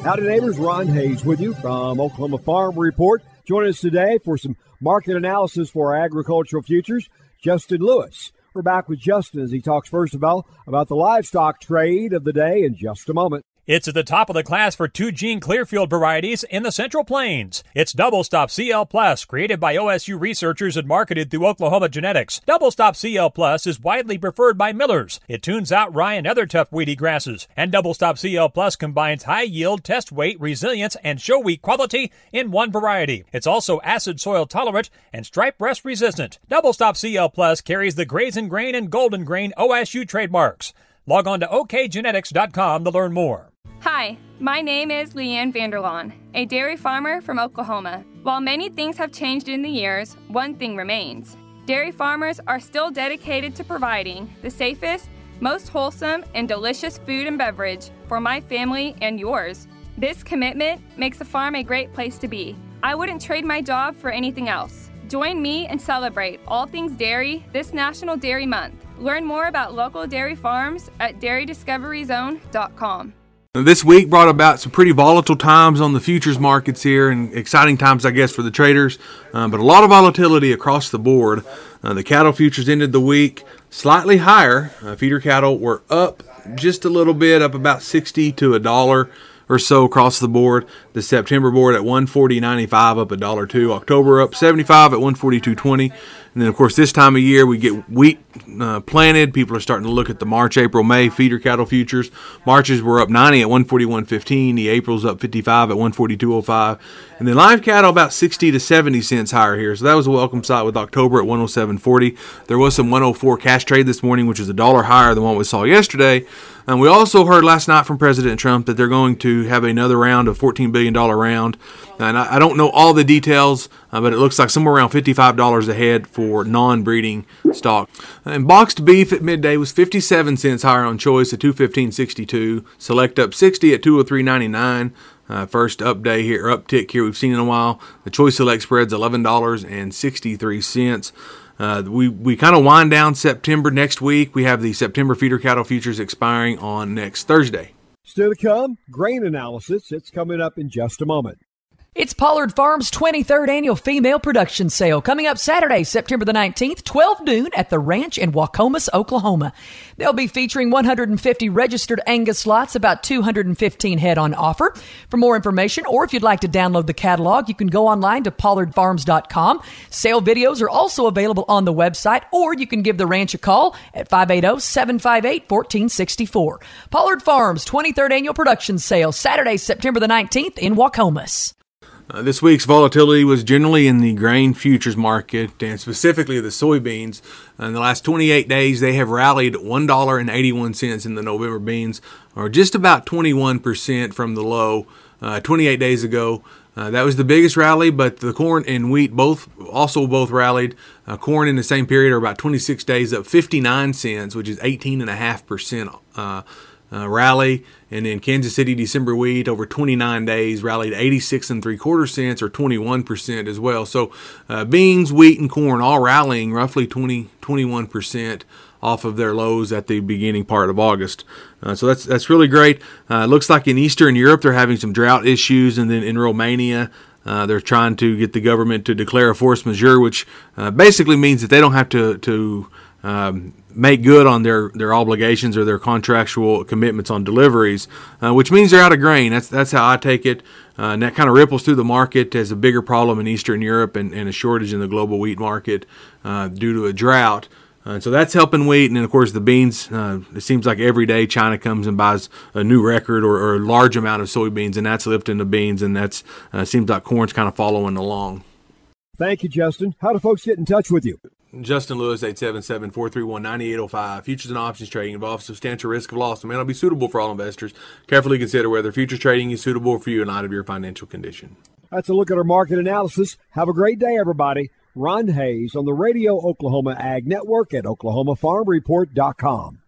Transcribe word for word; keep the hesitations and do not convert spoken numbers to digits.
Howdy, neighbors. Ron Hayes with you from Oklahoma Farm Report. Join us today for some market analysis for our agricultural futures. Justin Lewis. We're back with Justin as he talks first of all about the livestock trade of the day in just a moment. It's at the top of the class for two-gene Clearfield varieties in the Central Plains. It's Double Stop C L Plus, created by O S U researchers and marketed through Oklahoma Genetics. Double Stop C L Plus is widely preferred by millers. It tunes out rye and other tough weedy grasses. And Double Stop C L Plus combines high yield, test weight, resilience, and show wheat quality in one variety. It's also acid soil tolerant and stripe rust resistant. Double Stop C L Plus carries the Grazen Grain and Golden Grain O S U trademarks. Log on to O K genetics dot com to learn more. Hi, my name is Leanne Vanderlaan, a dairy farmer from Oklahoma. While many things have changed in the years, one thing remains. Dairy farmers are still dedicated to providing the safest, most wholesome, and delicious food and beverage for my family and yours. This commitment makes the farm a great place to be. I wouldn't trade my job for anything else. Join me and celebrate all things dairy this National Dairy Month. Learn more about local dairy farms at dairy discovery zone dot com. This week brought about some pretty volatile times on the futures markets here, and exciting times, I guess, for the traders, uh, but a lot of volatility across the board. Uh, the cattle futures ended the week slightly higher. Uh, feeder cattle were up just a little bit, up about sixty to a dollar or so across the board. The September board at one forty ninety-five, up a dollar two. October up seventy-five at one forty-two twenty. And then, of course, this time of year we get wheat uh, planted. People are starting to look at the March, April, May feeder cattle futures. Marches were up ninety at one forty-one fifteen. The April's up fifty-five at one forty-two oh five. And then live cattle about sixty to seventy cents higher here. So that was a welcome sight with October at one oh seven forty. There was some one oh four cash trade this morning, which is a dollar higher than what we saw yesterday. And we also heard last night from President Trump that they're going to have another round of fourteen billion dollars round. And I, I don't know all the details, uh, but it looks like somewhere around fifty-five dollars a head for non-breeding stock. And boxed beef at midday was fifty-seven cents higher on choice at two fifteen sixty-two. Select up sixty at two oh three ninety-nine. Uh, first up day here, uptick here we've seen in a while. The choice select spread's eleven dollars and sixty-three cents. Uh, we we kind of wind down September next week. We have the September feeder cattle futures expiring on next Thursday. Still to come, grain analysis. It's coming up in just a moment. It's Pollard Farms' twenty-third Annual Female Production Sale coming up Saturday, September the nineteenth, twelve noon at the Ranch in Waukomis, Oklahoma. They'll be featuring one hundred fifty registered Angus lots, about two hundred fifteen head on offer. For more information, or if you'd like to download the catalog, you can go online to pollard farms dot com. Sale videos are also available on the website, or you can give the ranch a call at five eight zero, seven five eight, one four six four. Pollard Farms' twenty-third Annual Production Sale, Saturday, September the nineteenth in Waukomis. Uh, this week's volatility was generally in the grain futures market, and specifically the soybeans. In the last twenty-eight days, they have rallied one dollar and eighty-one cents in the November beans, or just about twenty-one percent from the low uh, twenty-eight days ago. Uh, that was the biggest rally, but the corn and wheat both also both rallied. Uh, corn in the same period, or about twenty-six days, up fifty-nine cents, which is eighteen point five percent uh, uh, rally. And then Kansas City December wheat over twenty-nine days rallied eighty-six and three quarter cents, or twenty-one percent as well. So uh, beans, wheat, and corn all rallying roughly twenty, twenty-one percent off of their lows at the beginning part of August. Uh, so that's that's really great. Uh, it looks like in Eastern Europe they're having some drought issues, and then in Romania uh, they're trying to get the government to declare a force majeure, which uh, basically means that they don't have to to um, make good on their, their obligations or their contractual commitments on deliveries, uh, which means they're out of grain. That's that's how I take it. Uh, and that kind of ripples through the market as a bigger problem in Eastern Europe and, and a shortage in the global wheat market uh, due to a drought. Uh, so that's helping wheat. And then, of course, the beans, uh, it seems like every day China comes and buys a new record or, or a large amount of soybeans, and that's lifting the beans, and that's uh, seems like corn's kind of following along. Thank you, Justin. How do folks get in touch with you? Justin Lewis, eight seven seven, four three one, nine eight zero five. Futures and options trading involves substantial risk of loss and may not be suitable for all investors. Carefully consider whether futures trading is suitable for you in light of your financial condition. That's a look at our market analysis. Have a great day, everybody. Ron Hayes on the Radio Oklahoma Ag Network at oklahoma farm report dot com.